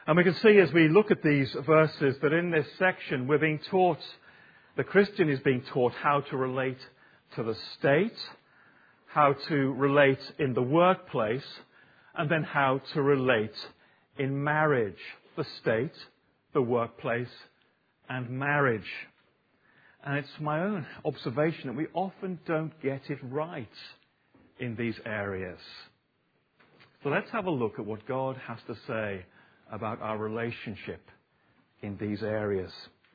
And we can see as we look at these verses that in this section we're being taught, the Christian is being taught how to relate to the state, how to relate in the workplace, and then how to relate in marriage. The state, the workplace, and marriage. And it's my own observation that we often don't get it right in these areas. So let's have a look at what God has to say about our relationship in these areas.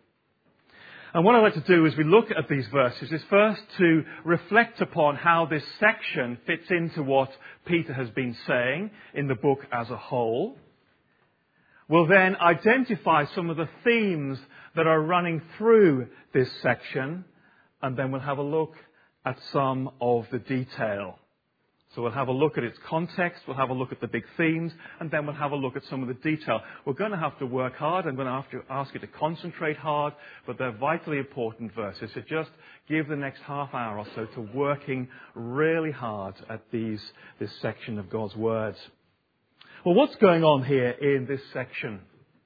And what I'd like to do as we look at these verses is first to reflect upon how this section fits into what Peter has been saying in the book as a whole. We'll then identify some of the themes that are running through this section, and then we'll have a look at some of the detail. So we'll have a look at its context, we'll have a look at the big themes, and then we'll have a look at some of the detail. We're going to have to work hard. I'm going to have to ask you to concentrate hard, but they're vitally important verses. So just give the next half hour or so to working really hard at this section of God's words. Well, what's going on here in this section?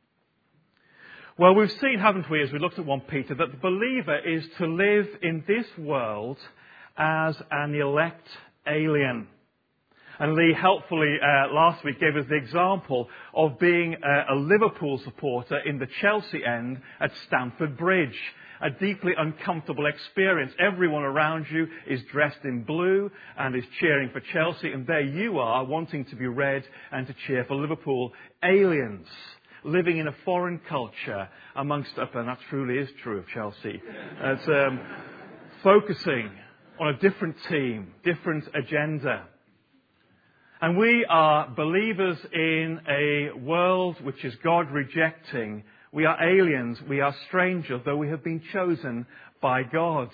Well, we've seen, haven't we, as we looked at 1 Peter, that the believer is to live in this world as an elect alien. And Lee helpfully last week gave us the example of being a Liverpool supporter in the Chelsea end at Stamford Bridge. A deeply uncomfortable experience. Everyone around you is dressed in blue and is cheering for Chelsea, and there you are wanting to be red and to cheer for Liverpool. Aliens living in a foreign culture amongst, and that truly is true of Chelsea. It's focusing on a different team, different agenda. And we are believers in a world which is God rejecting. We are aliens, we are strangers, though we have been chosen by God.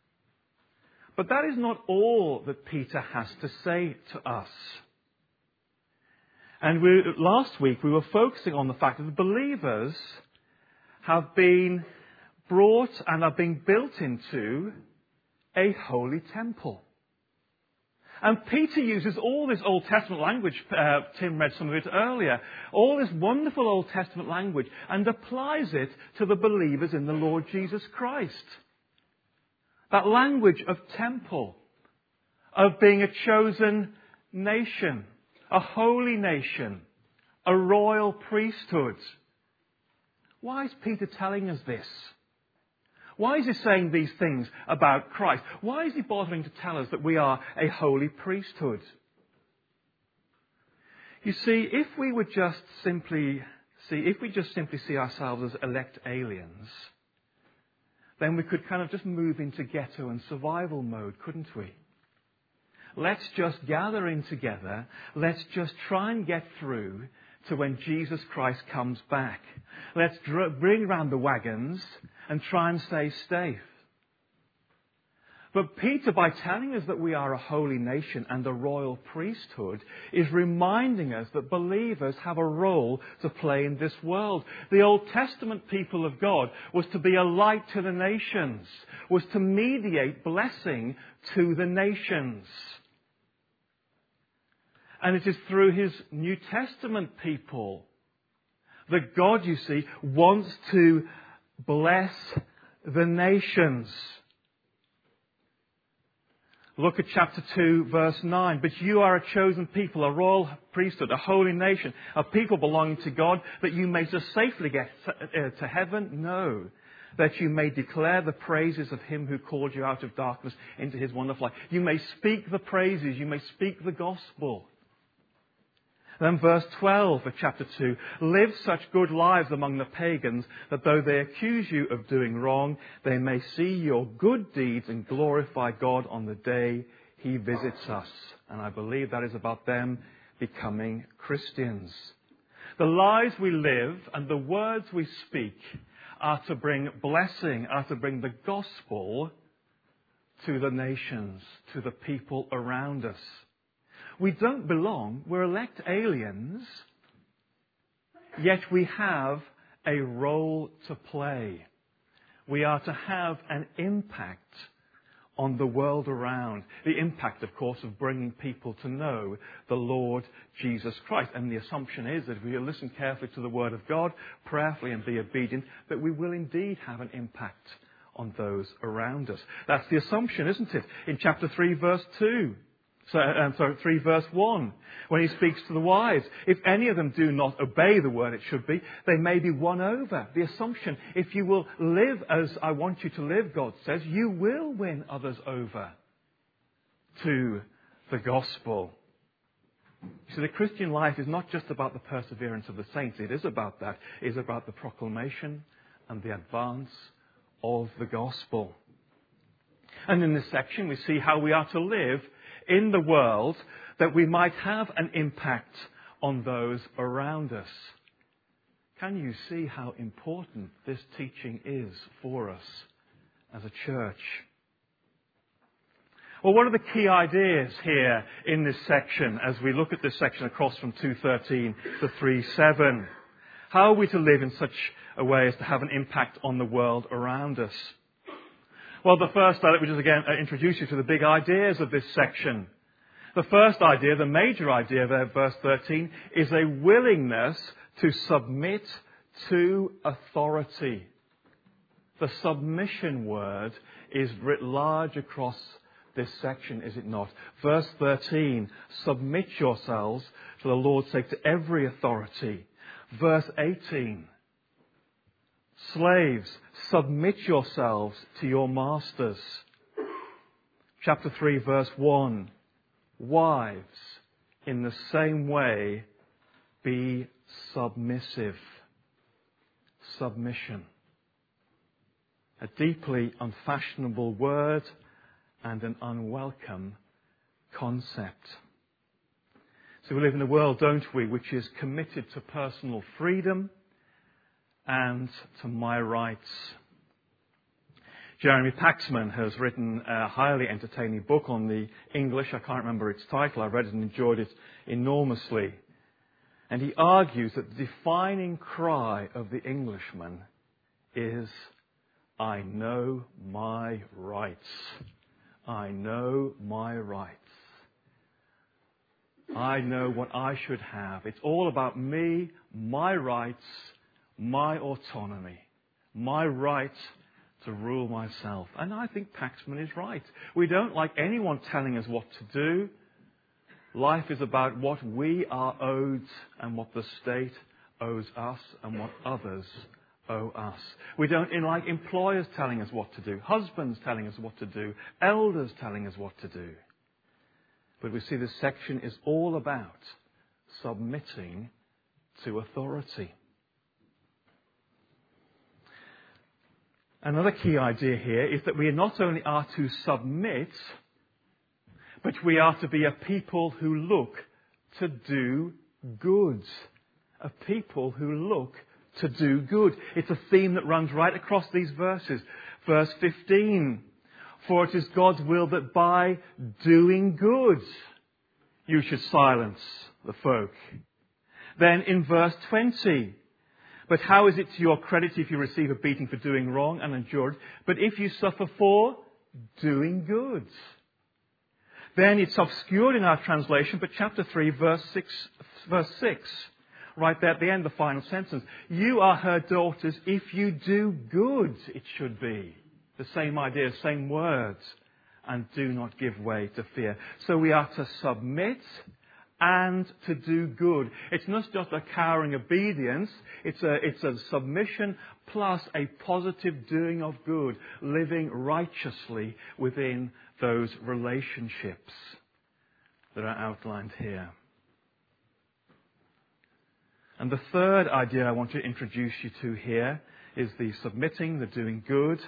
But that is not all that Peter has to say to us. And last week we were focusing on the fact that the believers have been brought and are being built into a holy temple. And Peter uses all this Old Testament language, Tim read some of it earlier, all this wonderful Old Testament language, and applies it to the believers in the Lord Jesus Christ. That language of temple, of being a chosen nation, a holy nation, a royal priesthood. Why is Peter telling us this? Why is he saying these things about Christ? Why is he bothering to tell us that we are a holy priesthood? You see, if we just simply see ourselves as elect aliens, then we could kind of just move into ghetto and survival mode, couldn't we? Let's just gather in together. Let's just try and get through to when Jesus Christ comes back. Let's bring round the wagons and try and stay safe. But Peter, by telling us that we are a holy nation and a royal priesthood, is reminding us that believers have a role to play in this world. The Old Testament people of God was to be a light to the nations, was to mediate blessing to the nations. And it is through his New Testament people that God, you see, wants to bless the nations. Look at chapter 2, verse 9. But you are a chosen people, a royal priesthood, a holy nation, a people belonging to God, that you may just safely get to heaven? No. That you may declare the praises of him who called you out of darkness into his wonderful light. You may speak the praises, you may speak the gospel. Then verse 12 of chapter 2, live such good lives among the pagans that though they accuse you of doing wrong, they may see your good deeds and glorify God on the day he visits us. And I believe that is about them becoming Christians. The lives we live and the words we speak are to bring blessing, are to bring the gospel to the nations, to the people around us. We don't belong, we're elect aliens, yet we have a role to play. We are to have an impact on the world around. The impact, of course, of bringing people to know the Lord Jesus Christ. And the assumption is that if we listen carefully to the Word of God, prayerfully and be obedient, that we will indeed have an impact on those around us. That's the assumption, isn't it? In chapter 3, verse 2. 3 verse 1, when he speaks to the wise. If any of them do not obey the word, it should be, they may be won over. The assumption, if you will live as I want you to live, God says, you will win others over to the gospel. So the Christian life is not just about the perseverance of the saints. It is about that. It is about the proclamation and the advance of the gospel. And in this section, we see how we are to live in the world that we might have an impact on those around us. Can you see how important this teaching is for us as a church? Well, what are the key ideas here in this section as we look at this section across from 2:13 to 3:7? How are we to live in such a way as to have an impact on the world around us? Well, the first, let me just again introduce you to the big ideas of this section. The first idea, the major idea there, verse 13, is a willingness to submit to authority. The submission word is writ large across this section, is it not? Verse 13, submit yourselves for the Lord's sake to every authority. Verse 18, slaves, submit yourselves to your masters. Chapter 3, verse 1. Wives, in the same way, be submissive. Submission. A deeply unfashionable word and an unwelcome concept. So we live in a world, don't we, which is committed to personal freedom and to my rights. Jeremy Paxman has written a highly entertaining book on the English. I can't remember its title. I read it and enjoyed it enormously. And he argues that the defining cry of the Englishman is, I know my rights. I know my rights. I know what I should have. It's all about me, my rights, my autonomy, my right to rule myself. And I think Paxman is right. We don't like anyone telling us what to do. Life is about what we are owed and what the state owes us and what others owe us. We don't like employers telling us what to do, husbands telling us what to do, elders telling us what to do. But we see this section is all about submitting to authority. Another key idea here is that we not only are to submit, but we are to be a people who look to do good. A people who look to do good. It's a theme that runs right across these verses. Verse 15. For it is God's will that by doing good you should silence the folk. Then in verse 20. But how is it to your credit if you receive a beating for doing wrong and endure it? But if you suffer for doing good. Then it's obscured in our translation, but chapter 3, verse 6, right there at the end, the final sentence. You are her daughters if you do good, it should be. The same idea, same words. And do not give way to fear. So we are to submit and to do good. It's not just a cowering obedience. It's a submission plus a positive doing of good, living righteously within those relationships that are outlined here. And the third idea I want to introduce you to here is the submitting, the doing good.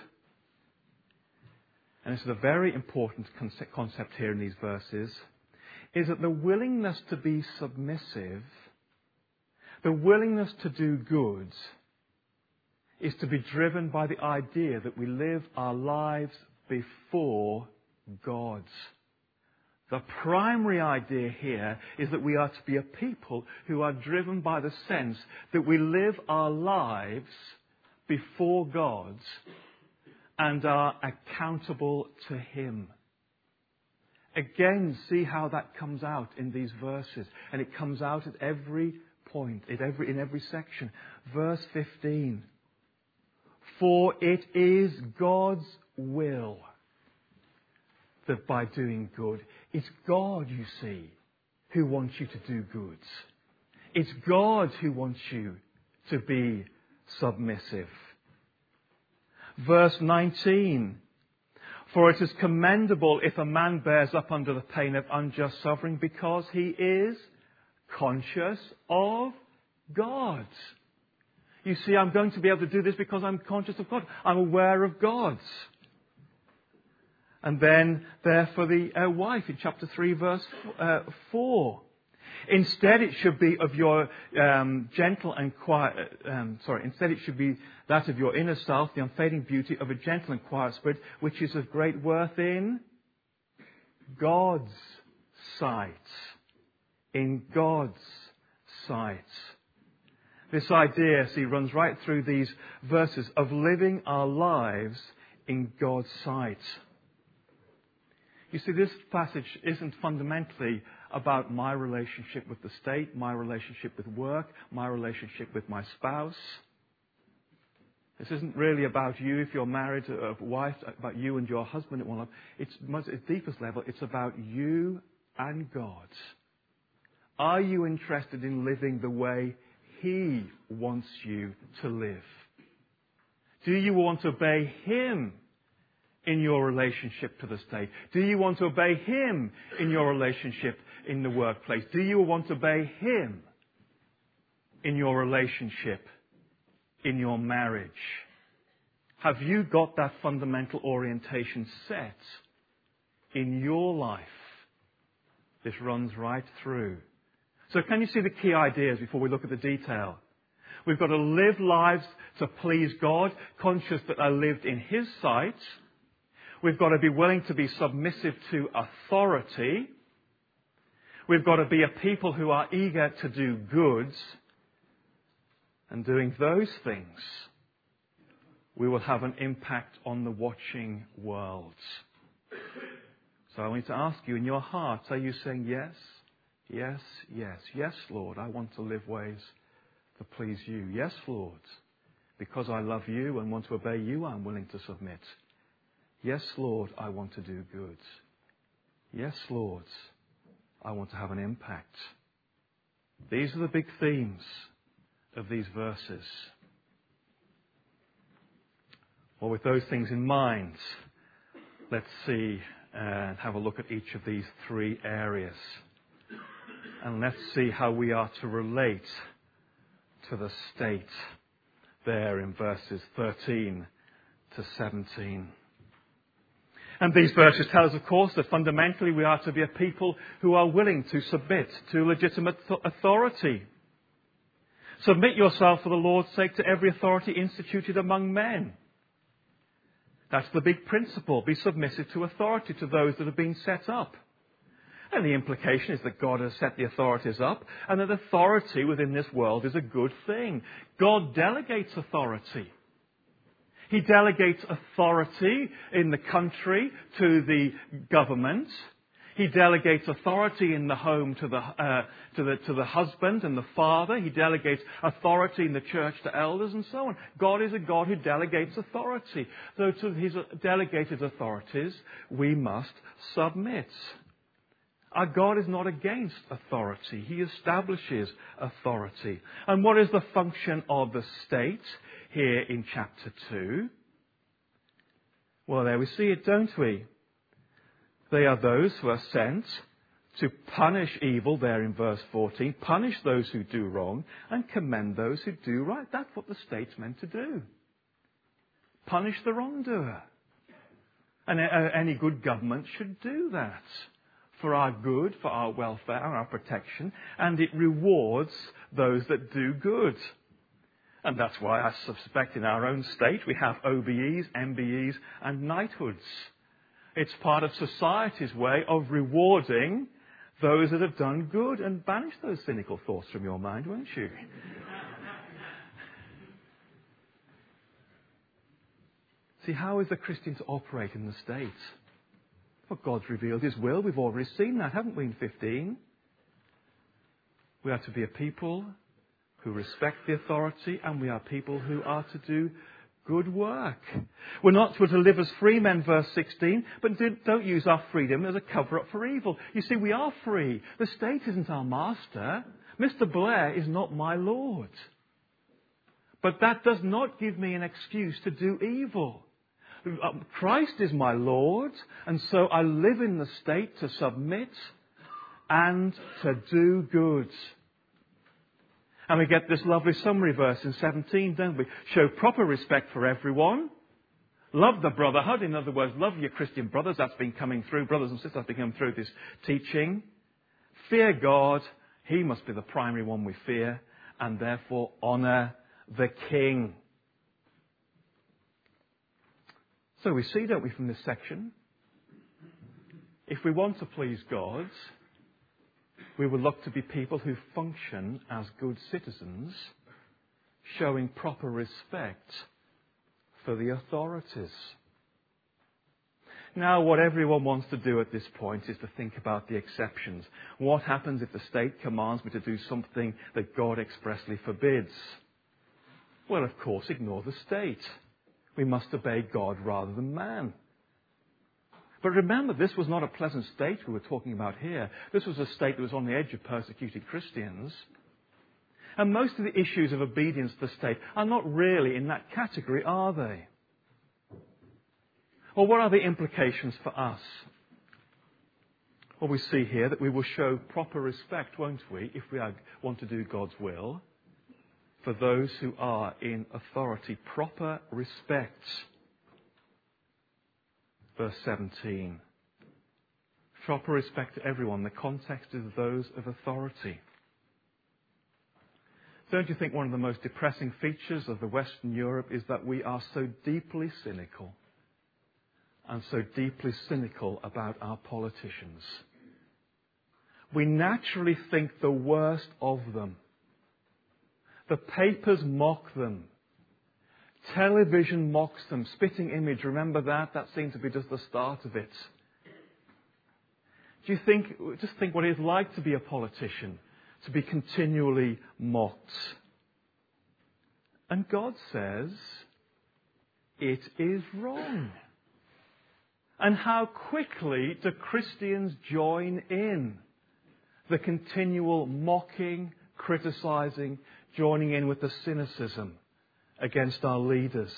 And this is a very important concept here in these verses, is that the willingness to be submissive, the willingness to do good, is to be driven by the idea that we live our lives before God. The primary idea here is that we are to be a people who are driven by the sense that we live our lives before God and are accountable to Him. Again, see how that comes out in these verses. And it comes out at every point, in every section. Verse 15. For it is God's will that by doing good, it's God, you see, who wants you to do good. It's God who wants you to be submissive. Verse 19. For it is commendable if a man bears up under the pain of unjust suffering because he is conscious of God. You see, I'm going to be able to do this because I'm conscious of God. I'm aware of God. And then there for the wife in chapter 3 verse 4. Instead, it should be of your gentle and quiet. Instead, it should be that of your inner self, the unfading beauty of a gentle and quiet spirit, which is of great worth in God's sight. In God's sight. This idea, see, runs right through these verses of living our lives in God's sight. You see, this passage isn't fundamentally about my relationship with the state, my relationship with work, my relationship with my spouse. This isn't really about you if you're married to a wife, about you and your husband at one level. It's at its deepest level, it's about you and God. Are you interested in living the way He wants you to live? Do you want to obey Him in your relationship to the state? Do you want to obey Him in your relationship in the workplace? Do you want to obey Him in your relationship, in your marriage? Have you got that fundamental orientation set in your life? This runs right through. So can you see the key ideas before we look at the detail? We've got to live lives to please God, conscious that I lived in His sight. We've got to be willing to be submissive to authority. We've got to be a people who are eager to do good. And doing those things, we will have an impact on the watching world. So I want to ask you, in your heart, are you saying yes? Yes, yes, yes, Lord, I want to live ways to please you. Yes, Lord, because I love you and want to obey you, I'm willing to submit. Yes, Lord, I want to do good. Yes, Lord, I want to have an impact. These are the big themes of these verses. Well, with those things in mind, let's see and have a look at each of these three areas. And let's see how we are to relate to the state there in verses 13 to 17. And these verses tell us, of course, that fundamentally we are to be a people who are willing to submit to legitimate authority. Submit yourself for the Lord's sake to every authority instituted among men. That's the big principle. Be submissive to authority, to those that have been set up. And the implication is that God has set the authorities up and that authority within this world is a good thing. God delegates authority. He delegates authority in the country to the government. He delegates authority in the home to the husband and the father. He delegates authority in the church to elders and so on. God is a God who delegates authority. So to His delegated authorities, we must submit. Our God is not against authority. He establishes authority. And what is the function of the state here in chapter 2? Well, there we see it, don't we? They are those who are sent to punish evil, there in verse 14, punish those who do wrong and commend those who do right. That's what the state's meant to do. Punish the wrongdoer. And any good government should do that for our good, for our welfare and our protection, and it rewards those that do good. And that's why I suspect in our own state we have OBEs, MBEs and knighthoods. It's part of society's way of rewarding those that have done good, and banish those cynical thoughts from your mind, won't you? See, how is the Christian to operate in the state? Well, God's revealed His will. We've already seen that, haven't we, in 15? We are to be a people who respect the authority, and we are people who are to do good work. We're not to live as free men, verse 16, but don't use our freedom as a cover-up for evil. You see, we are free. The state isn't our master. Mr. Blair is not my Lord. But that does not give me an excuse to do evil. Christ is my Lord, and so I live in the state to submit and to do good. And we get this lovely summary verse in 17, don't we? Show proper respect for everyone. Love the brotherhood. In other words, love your Christian brothers. That's been coming through. Brothers and sisters, that's been coming through this teaching. Fear God. He must be the primary one we fear. And therefore honour the King. So we see, don't we, from this section, if we want to please God, we will look to be people who function as good citizens, showing proper respect for the authorities. Now, what everyone wants to do at this point is to think about the exceptions. What happens if the state commands me to do something that God expressly forbids? Well, of course, ignore the state. We must obey God rather than man. But remember, this was not a pleasant state we were talking about here. This was a state that was on the edge of persecuted Christians. And most of the issues of obedience to the state are not really in that category, are they? Well, what are the implications for us? Well, we see here that we will show proper respect, won't we, if we want to do God's will, for those who are in authority. Proper respect. Verse 17. Proper respect to everyone. The context is those of authority. Don't you think one of the most depressing features of the Western Europe is that we are so deeply cynical and so deeply cynical about our politicians? We naturally think the worst of them. The papers mock them. Television mocks them. Spitting image, remember that? That seemed to be just the start of it. Do you think, just think what it is like to be a politician, to be continually mocked. And God says, it is wrong. And how quickly do Christians join in the continual mocking, criticizing, joining in with the cynicism against our leaders?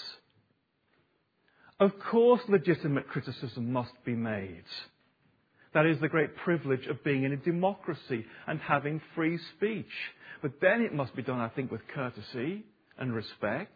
Of course, legitimate criticism must be made. That is the great privilege of being in a democracy and having free speech. But then it must be done, I think, with courtesy and respect.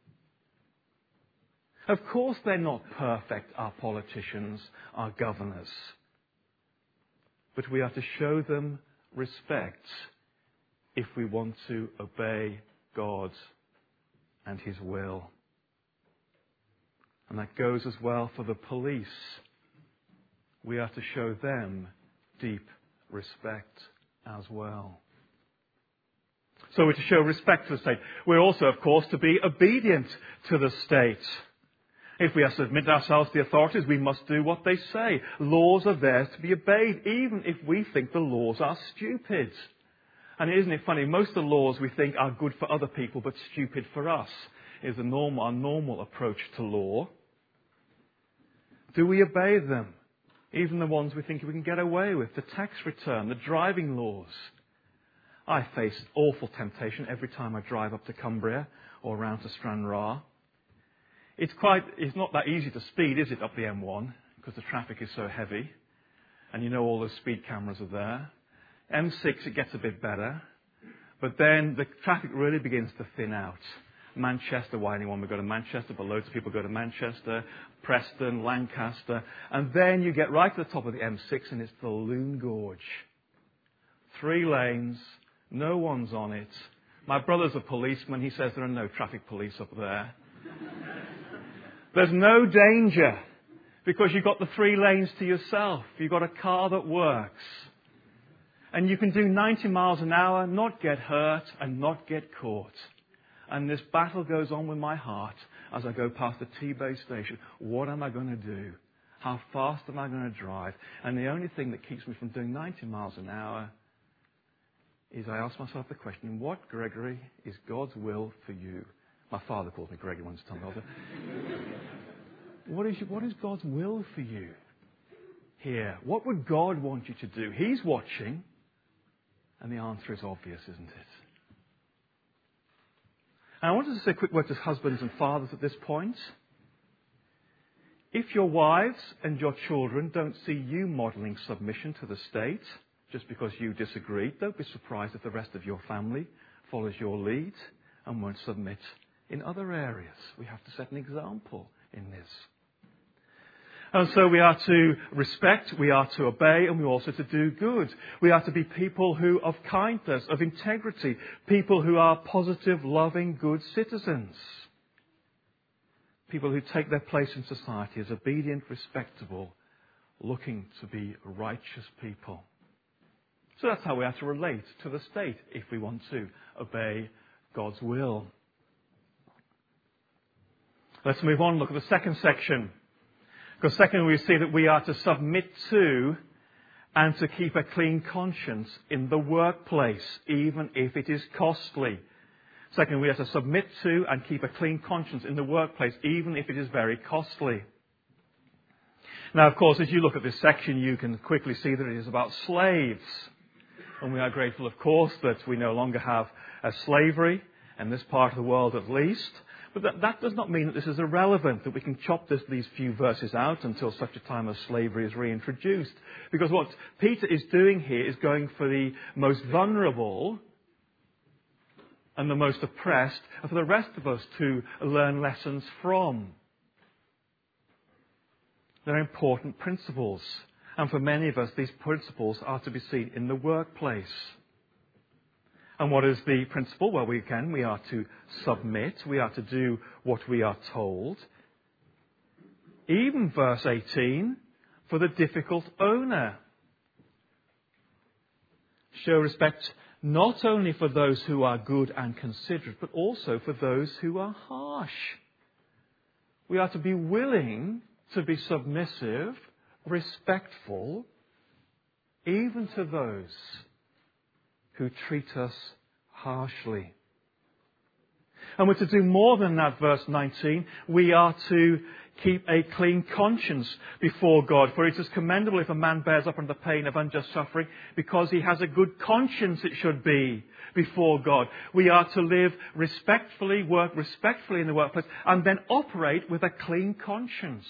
Of course, they're not perfect, our politicians, our governors. But we are to show them respect if we want to obey God and His will. And that goes as well for the police. We are to show them deep respect as well. So we're to show respect to the state. We're also, of course, to be obedient to the state. If we are to submit ourselves to the authorities, we must do what they say. Laws are there to be obeyed, even if we think the laws are stupid. And isn't it funny, most of the laws we think are good for other people but stupid for us is our normal approach to law. Do we obey them? Even the ones we think we can get away with, the tax return, the driving laws. I face awful temptation every time I drive up to Cumbria or around to Stranraer. It's not that easy to speed, is it, up the M1, because the traffic is so heavy. And you know all those speed cameras are there. M6, it gets a bit better. But then the traffic really begins to thin out. Manchester, why anyone would go to Manchester, but loads of people go to Manchester, Preston, Lancaster. And then you get right to the top of the M6 and it's the Lune Gorge. 3 lanes, no one's on it. My brother's a policeman, he says there are no traffic police up there. There's no danger because you've got the 3 lanes to yourself. You've got a car that works. And you can do 90 miles an hour, not get hurt and not get caught. and this battle goes on with my heart as I go past the T-Bay station. What am I going to do? How fast am I going to drive? And the only thing that keeps me from doing 90 miles an hour is I ask myself the question, what, Gregory, is God's will for you? My father called me Gregory once upon a time. What is God's will for you here? What would God want you to do? He's watching. And the answer is obvious, isn't it? And I wanted to say a quick word to husbands and fathers at this point. If your wives and your children don't see you modelling submission to the state just because you disagree, don't be surprised if the rest of your family follows your lead and won't submit in other areas. We have to set an example in this. And so we are to respect, we are to obey, and we also to do good. We are to be people who of kindness, of integrity, people who are positive, loving, good citizens. People who take their place in society as obedient, respectable, looking to be righteous people. So that's how we are to relate to the state if we want to obey God's will. Let's move on and look at the second section. Because secondly, we see that we are to submit to and to keep a clean conscience in the workplace, even if it is costly. Secondly, we are to submit to and keep a clean conscience in the workplace, even if it is very costly. Now, of course, as you look at this section, you can quickly see that it is about slaves. And we are grateful, of course, that we no longer have slavery, in this part of the world at least. But that does not mean that this is irrelevant, that we can chop these few verses out until such a time as slavery is reintroduced. Because what Peter is doing here is going for the most vulnerable and the most oppressed, and for the rest of us to learn lessons from. They're important principles. And for many of us, these principles are to be seen in the workplace. And what is the principle? Well, we are to submit. We are to do what we are told. Even verse 18, for the difficult owner. Show respect not only for those who are good and considerate, but also for those who are harsh. We are to be willing to be submissive, respectful, even to those who treat us harshly. And we're to do more than that, verse 19. We are to keep a clean conscience before God. For it is commendable if a man bears up under the pain of unjust suffering, because he has a good conscience, it should be, before God. We are to live respectfully, work respectfully in the workplace, and then operate with a clean conscience.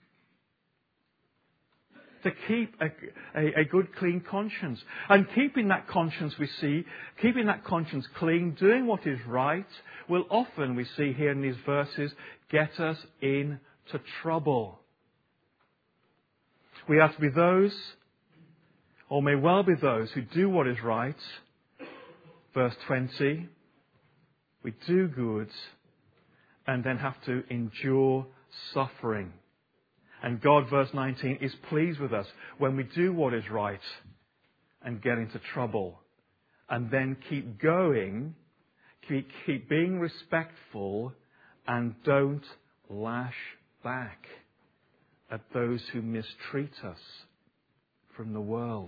To keep a good, clean conscience. And keeping that conscience, keeping that conscience clean, doing what is right, will often, we see here in these verses, get us into trouble. We are to be those, or may well be those, who do what is right. Verse 20, we do good and then have to endure suffering. And God, verse 19, is pleased with us when we do what is right and get into trouble. And then keep going, keep being respectful, and don't lash back at those who mistreat us from the world.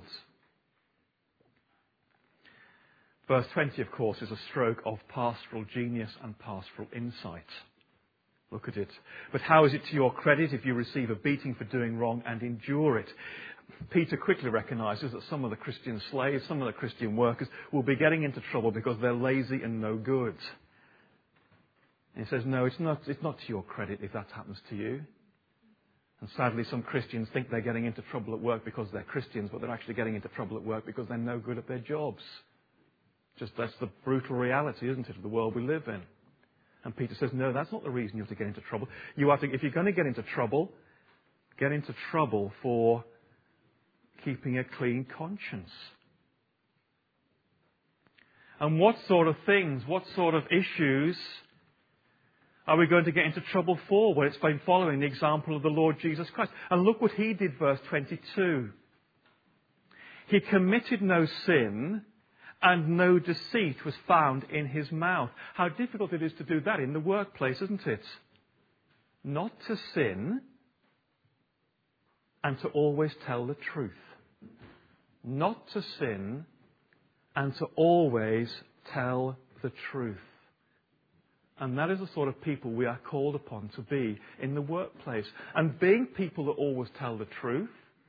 Verse 20, of course, is a stroke of pastoral genius and pastoral insight. Look at it. But how is it to your credit if you receive a beating for doing wrong and endure it? Peter quickly recognizes that some of the Christian slaves, some of the Christian workers will be getting into trouble because they're lazy and no good. And he says, no, it's not to your credit if that happens to you. And sadly, some Christians think they're getting into trouble at work because they're Christians, but they're actually getting into trouble at work because they're no good at their jobs. That's the brutal reality, isn't it, of the world we live in. And Peter says, no, that's not the reason you have to get into trouble. If you're going to get into trouble for keeping a clean conscience. And what sort of things, what sort of issues are we going to get into trouble for? Well, it's been following the example of the Lord Jesus Christ. And look what he did, verse 22. He committed no sin, and no deceit was found in his mouth. How difficult it is to do that in the workplace, isn't it? Not to sin and to always tell the truth. Not to sin and to always tell the truth. And that is the sort of people we are called upon to be in the workplace. And being people that always tell the truth,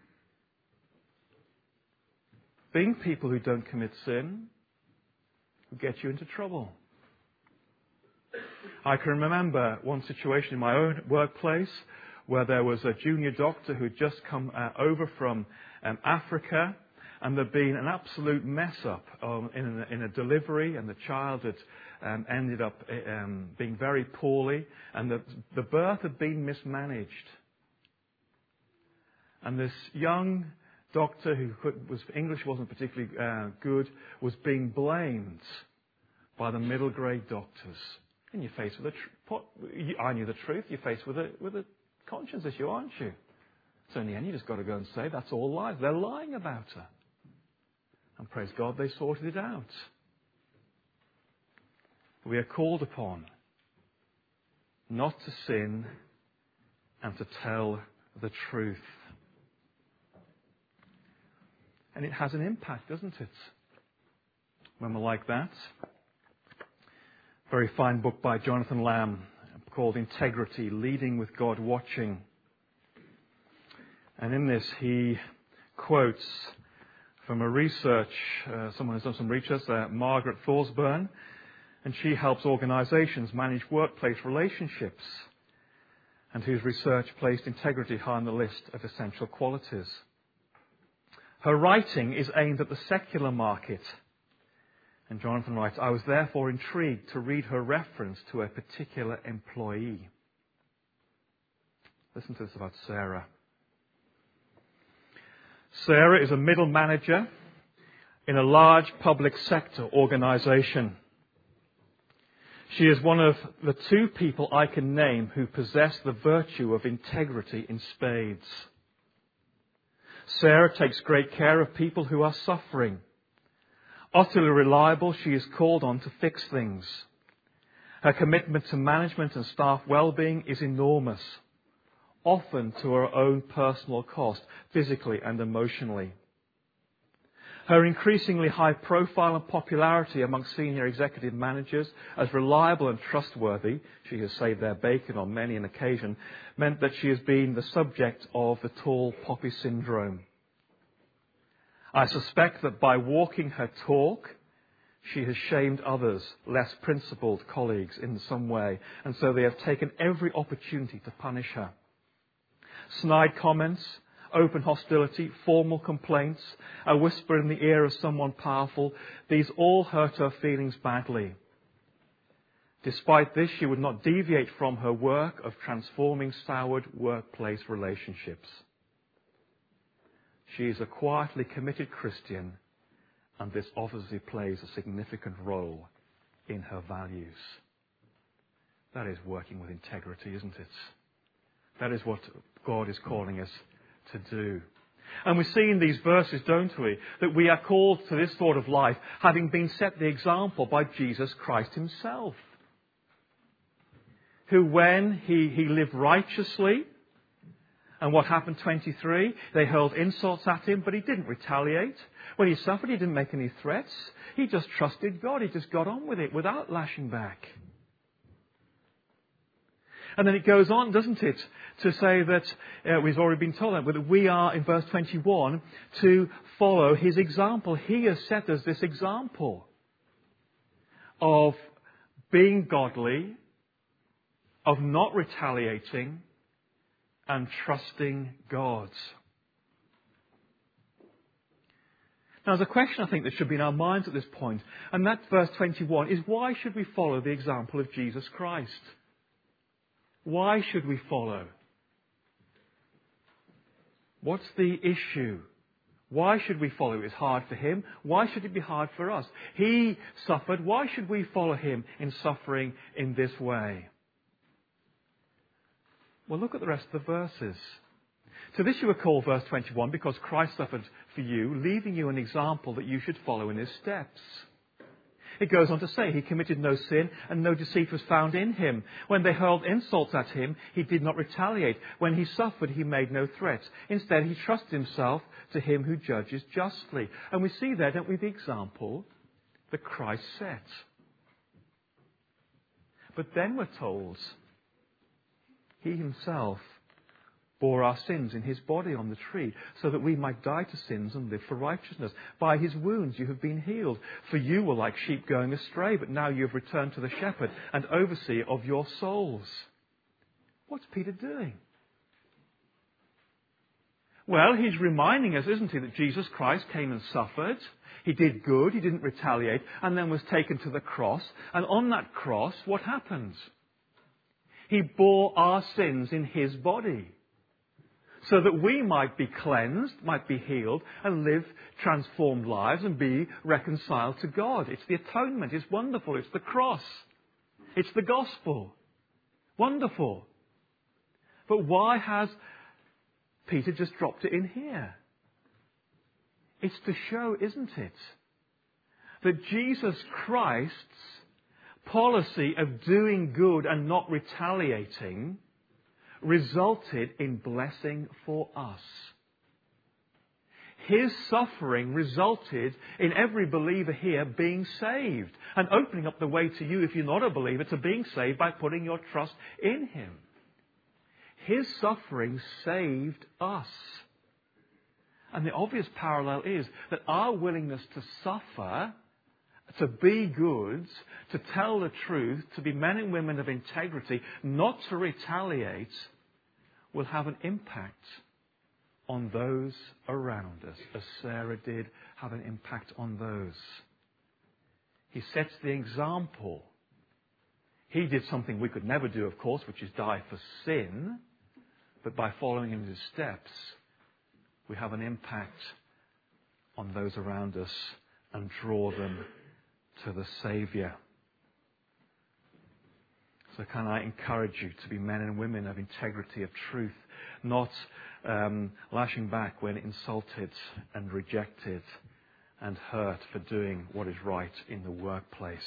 being people who don't commit sin, will get you into trouble. I can remember one situation in my own workplace where there was a junior doctor who'd just come over from Africa, and there'd been an absolute mess up in a delivery, and the child had ended up being very poorly, and the birth had been mismanaged. And this young doctor English wasn't particularly good, was being blamed by the middle grade doctors. And you're faced with I knew the truth. You're faced with a conscience issue, aren't you? So in the end, you just got to go and say that's all lies. They're lying about her. And praise God, they sorted it out. We are called upon not to sin and to tell the truth. And it has an impact, doesn't it? When we're like that. Very fine book by Jonathan Lamb called Integrity, Leading with God Watching. And in this he quotes from a research, someone has done some research, Margaret Thorsburn, and she helps organisations manage workplace relationships, and whose research placed integrity high on the list of essential qualities. Her writing is aimed at the secular market. And Jonathan writes, I was therefore intrigued to read her reference to a particular employee. Listen to this about Sarah. Sarah is a middle manager in a large public sector organisation. She is one of the 2 people I can name who possess the virtue of integrity in spades. Sarah takes great care of people who are suffering. Utterly reliable, she is called on to fix things. Her commitment to management and staff well-being is enormous, often to her own personal cost, physically and emotionally. Her increasingly high profile and popularity among senior executive managers as reliable and trustworthy, she has saved their bacon on many an occasion, meant that she has been the subject of the tall poppy syndrome. I suspect that by walking her talk, she has shamed others, less principled colleagues in some way, and so they have taken every opportunity to punish her. Snide comments, open hostility, formal complaints, a whisper in the ear of someone powerful, these all hurt her feelings badly. Despite this, she would not deviate from her work of transforming soured workplace relationships. She is a quietly committed Christian, and this obviously plays a significant role in her values. That is working with integrity, isn't it? That is what God is calling us to do. And we see in these verses, don't we, that we are called to this sort of life, having been set the example by Jesus Christ himself, who when he lived righteously, and what happened, 23? They hurled insults at him, but he didn't retaliate. When he suffered, he didn't make any threats. He just trusted God. He just got on with it without lashing back. And then it goes on, doesn't it, to say that we've already been told that we are, in verse 21, to follow his example. He has set us this example of being godly, of not retaliating, and trusting God. Now, there's a question, I think, that should be in our minds at this point, and that verse 21 is, why should we follow the example of Jesus Christ? Why should we follow? What's the issue? Why should we follow? It's hard for him. Why should it be hard for us? He suffered. Why should we follow him in suffering in this way? Well, look at the rest of the verses. To this you were called, verse 21, because Christ suffered for you, leaving you an example that you should follow in his steps. It goes on to say, he committed no sin and no deceit was found in him. When they hurled insults at him, he did not retaliate. When he suffered, he made no threats. Instead, he trusted himself to him who judges justly. And we see there, don't we, the example that Christ set. But then we're told he himself bore our sins in his body on the tree, so that we might die to sins and live for righteousness. By his wounds you have been healed. For you were like sheep going astray, but now you have returned to the shepherd and overseer of your souls. What's Peter doing? Well, he's reminding us, isn't he, that Jesus Christ came and suffered. He did good, he didn't retaliate, and then was taken to the cross. And on that cross, what happens? He bore our sins in his body, so that we might be cleansed, might be healed, and live transformed lives and be reconciled to God. It's the atonement. It's wonderful. It's the cross. It's the gospel. Wonderful. But why has Peter just dropped it in here? It's to show, isn't it, that Jesus Christ's policy of doing good and not retaliating resulted in blessing for us. His suffering resulted in every believer here being saved and opening up the way to you, if you're not a believer, to being saved by putting your trust in him. His suffering saved us. And the obvious parallel is that our willingness to suffer, to be good, to tell the truth, to be men and women of integrity, not to retaliate, will have an impact on those around us, as Sarah did have an impact on those. He sets the example. He did something we could never do, of course, which is die for sin, but by following in his steps, we have an impact on those around us and draw them to the Saviour. So can I encourage you to be men and women of integrity, of truth, not lashing back when insulted and rejected and hurt for doing what is right in the workplace.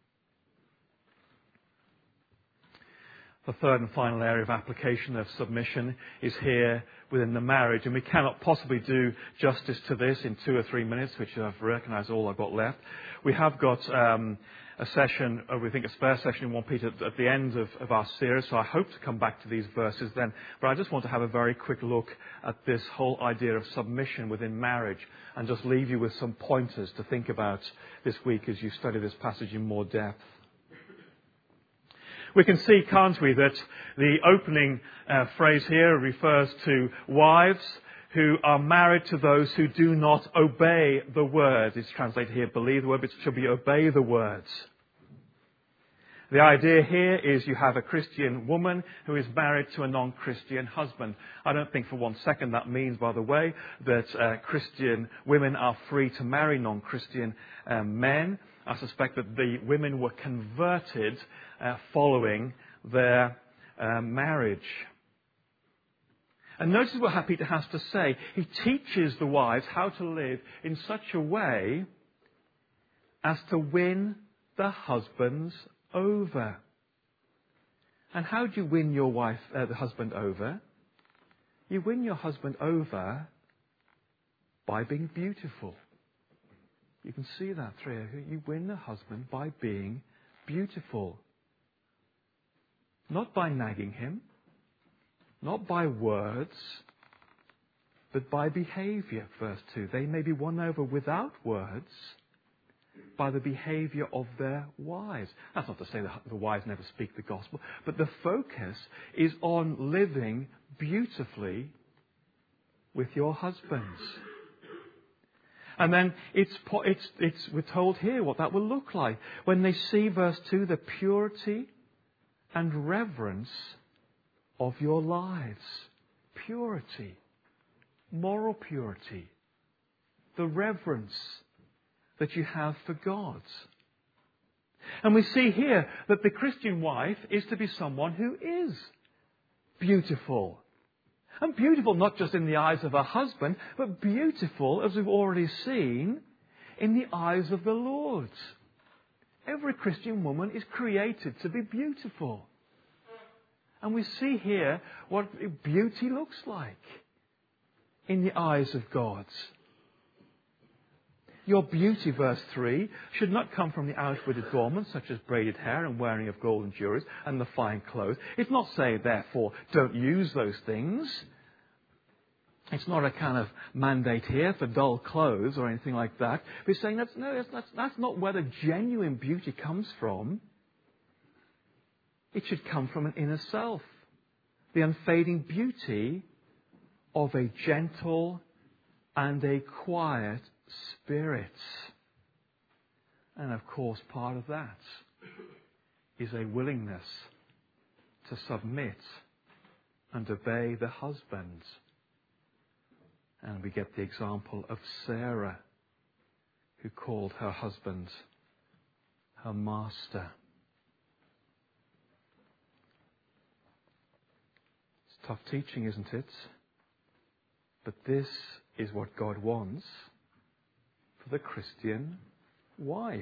The third and final area of application of submission is here within the marriage, and we cannot possibly do justice to this in 2 or 3 minutes, which I've recognised all I've got left. We have got a session, we think a spare session in 1 Peter at the end of our series, so I hope to come back to these verses then. But I just want to have a very quick look at this whole idea of submission within marriage and just leave you with some pointers to think about this week as you study this passage in more depth. We can see, can't we, that the opening phrase here refers to wives who are married to those who do not obey the word. It's translated here, believe the word, but it should be obey the words. The idea here is you have a Christian woman who is married to a non-Christian husband. I don't think for 1 second that means, by the way, that Christian women are free to marry non-Christian men. I suspect that the women were converted following their marriage. And notice what Peter has to say. He teaches the wives how to live in such a way as to win the husbands over. And how do you win your wife, the husband over? You win your husband over by being beautiful. You can see that through here. You win the husband by being beautiful. Not by nagging him, not by words, but by behaviour, verse 2. They may be won over without words by the behaviour of their wives. That's not to say that the wives never speak the gospel, but the focus is on living beautifully with your husbands. And then we're told here what that will look like. When they see, verse 2, the purity and reverence of your lives. Purity. Moral purity. The reverence that you have for God. And we see here that the Christian wife is to be someone who is beautiful. And beautiful not just in the eyes of her husband, but beautiful, as we've already seen, in the eyes of the Lord. Every Christian woman is created to be beautiful. And we see here what beauty looks like in the eyes of God. Your beauty, verse 3, should not come from the outward adornments such as braided hair and wearing of golden jewelry and the fine clothes. It's not saying, therefore, don't use those things. It's not a kind of mandate here for dull clothes or anything like that. We're saying that's not where the genuine beauty comes from. It should come from an inner self. The unfading beauty of a gentle and a quiet spirit. And of course, part of that is a willingness to submit and obey the husband. And we get the example of Sarah, who called her husband her master. It's tough teaching, isn't it? But this is what God wants for the Christian wife.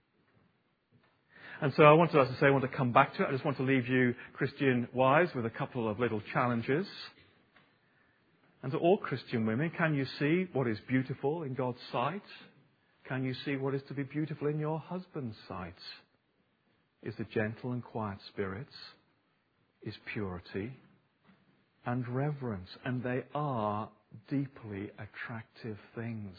And so I want to come back to it. I just want to leave you, Christian wives, with a couple of little challenges. And to all Christian women, can you see what is beautiful in God's sight? Can you see what is to be beautiful in your husband's sight? Is a gentle and quiet spirit, is purity and reverence. And they are deeply attractive things.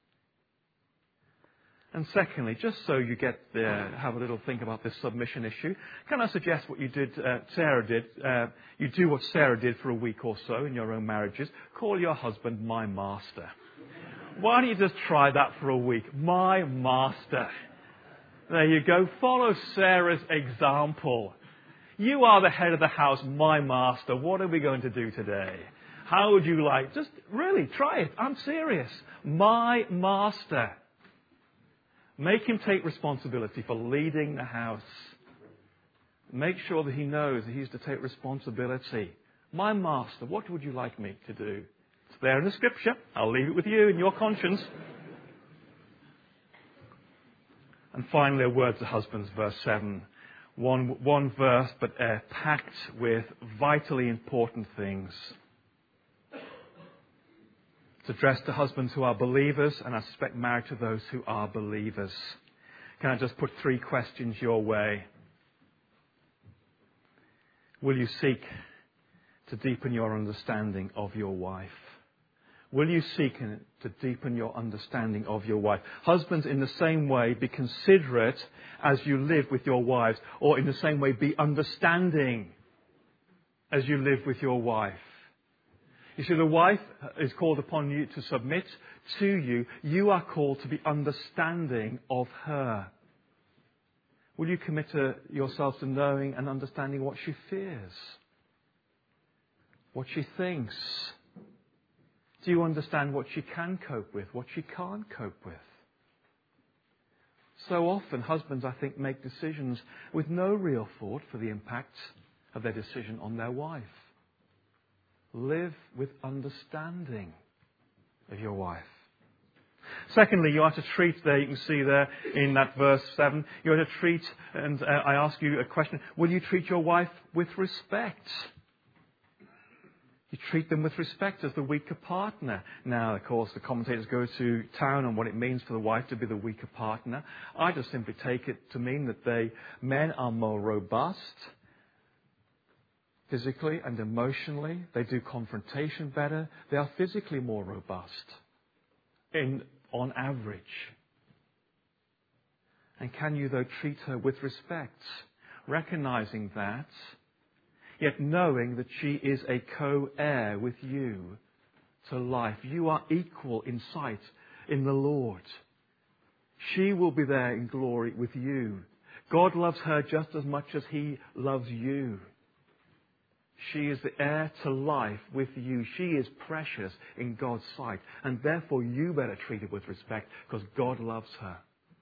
And secondly, just so you get there, have a little think about this submission issue, can I suggest what you did, Sarah did? You do what Sarah did for a week or so in your own marriages. Call your husband my master. Why don't you just try that for a week? My master. There you go. Follow Sarah's example. You are the head of the house, my master. What are we going to do today? How would you like? Just really try it. I'm serious. My master. Make him take responsibility for leading the house. Make sure that he knows that he's to take responsibility. My master, what would you like me to do? It's there in the scripture. I'll leave it with you in your conscience. And finally, a word to husbands, verse 7. One verse, but packed with vitally important things. It's addressed to husbands who are believers, and I suspect married to those who are believers. Can I just put 3 questions your way? Will you seek to deepen your understanding of your wife? Will you seek to deepen your understanding of your wife? Husbands, in the same way, be considerate as you live with your wives, or in the same way, be understanding as you live with your wife. You see, the wife is called upon you to submit to you. You are called to be understanding of her. Will you commit yourselves to knowing and understanding what she fears? What she thinks? Do you understand what she can cope with, what she can't cope with? So often, husbands, I think, make decisions with no real thought for the impact of their decision on their wife. Live with understanding of your wife. Secondly, you are to treat, there you can see there in that verse 7, you are to treat, and I ask you a question, will you treat your wife with respect? You treat them with respect as the weaker partner. Now, of course, the commentators go to town on what it means for the wife to be the weaker partner. I just simply take it to mean that men are more robust, physically and emotionally. They do confrontation better. They are physically more robust on average. And can you, though, treat her with respect, recognizing that, yet knowing that she is a co-heir with you to life. You are equal in sight in the Lord. She will be there in glory with you. God loves her just as much as He loves you. She is the heir to life with you. She is precious in God's sight. And therefore you better treat her with respect because God loves her.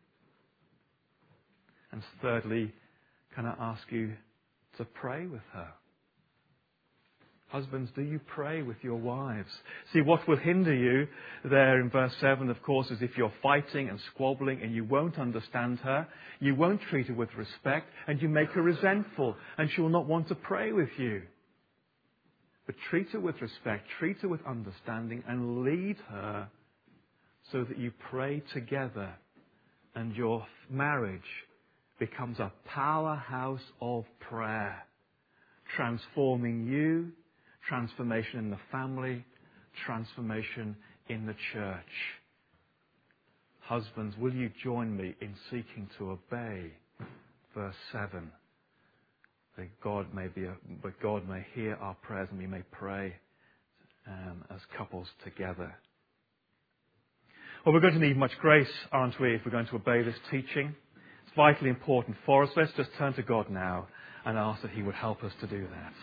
And thirdly, can I ask you to pray with her? Husbands, do you pray with your wives? See, what will hinder you there in verse 7, of course, is if you're fighting and squabbling and you won't understand her, you won't treat her with respect, and you make her resentful, and she will not want to pray with you. But treat her with respect, treat her with understanding, and lead her so that you pray together, and your marriage becomes a powerhouse of prayer, transforming you, transformation in the family, transformation in the church. Husbands, will you join me in seeking to obey? Verse 7. That God may hear our prayers and we may pray as couples together. Well, we're going to need much grace, aren't we, if we're going to obey this teaching? It's vitally important for us. Let's just turn to God now and ask that He would help us to do that.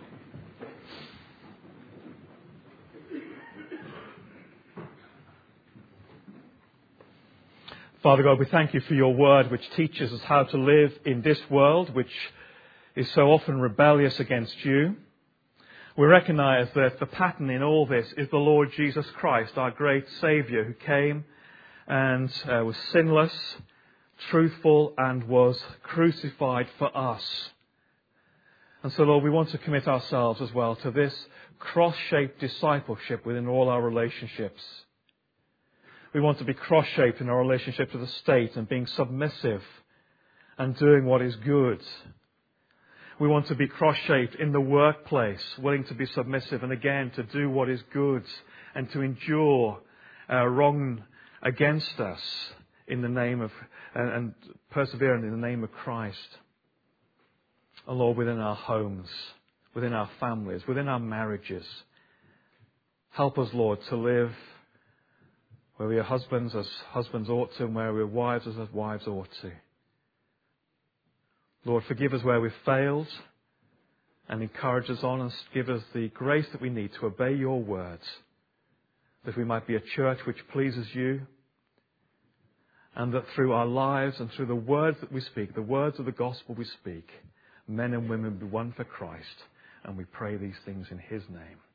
Father God, we thank you for your word which teaches us how to live in this world which is so often rebellious against you. We recognize that the pattern in all this is the Lord Jesus Christ, our great Saviour, who came and was sinless, truthful, and was crucified for us. And so, Lord, we want to commit ourselves as well to this cross-shaped discipleship within all our relationships. We want to be cross-shaped in our relationship to the state and being submissive and doing what is good. We want to be cross-shaped in the workplace, willing to be submissive and again to do what is good and to endure wrong against us in the name of and persevering in the name of Christ. And Lord, within our homes, within our families, within our marriages, help us, Lord, to live where we are husbands as husbands ought to, and where we are wives as wives ought to. Lord, forgive us where we've failed and encourage us on and give us the grace that we need to obey your words, that we might be a church which pleases you, and that through our lives and through the words that we speak, the words of the gospel we speak, men and women be won for Christ. And we pray these things in His name.